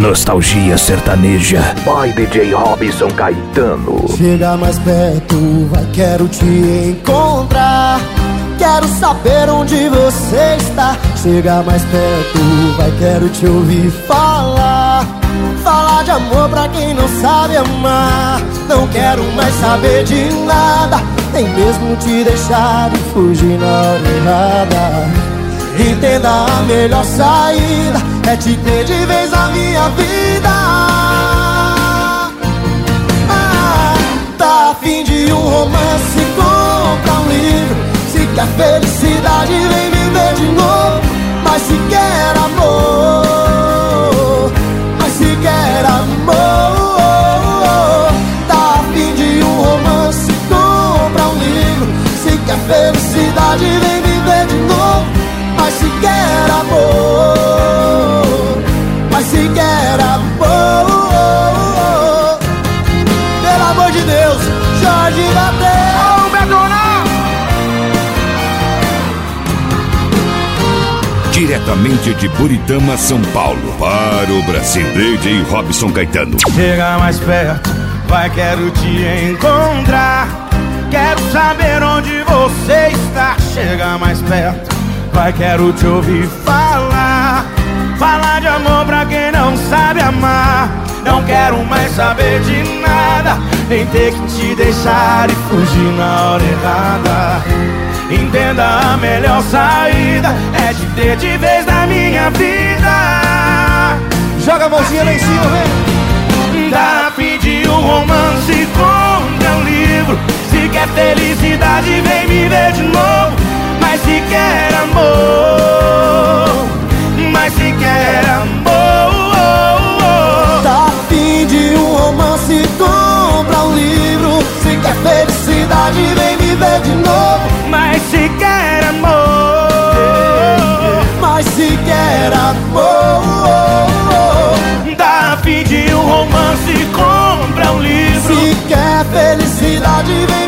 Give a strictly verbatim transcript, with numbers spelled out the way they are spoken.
Nostalgia sertaneja by D J Robson Caetano. Chega mais perto, vai, quero te encontrar. Quero saber onde você está. Chega mais perto, vai, quero te ouvir falar. Falar de amor pra quem não sabe amar. Não quero mais saber de nada, nem mesmo te deixar e fugir na hora errada. Entenda, a melhor saída é te ter de vez na minha vida. Ah, tá a fim de um romance, compra um livro. Se quer felicidade, vem viver de novo. Mas se quer amor, mas se quer amor, tá a fim de um romance, compra um livro. Se quer felicidade, vem viver de novo. Mas se quer amor, mas se quer amor, pelo amor de Deus, Jorge Mateus. Diretamente de Buritama, São Paulo, para o Brasil, D J Robson Caetano. Chega mais perto, vai, quero te encontrar. Quero saber onde você está. Chega mais perto, vai, quero te ouvir falar. Falar de amor pra quem não sabe amar. Não quero mais saber de nada, nem ter que te deixar e fugir na hora errada. Entenda, a melhor saída é te ter de vez na minha vida. Joga a mãozinha lá em cima, vem. Tá a fim de um romance, compra um livro. Se quer felicidade, vem me ver de novo. Mas se quer amor, mas se quer amor, tá a fim de um romance, compra um livro. Se quer felicidade, vem me ver de novo. Mas se quer amor, mas se quer amor, tá a fim de um romance, compra um livro. Se quer felicidade, vem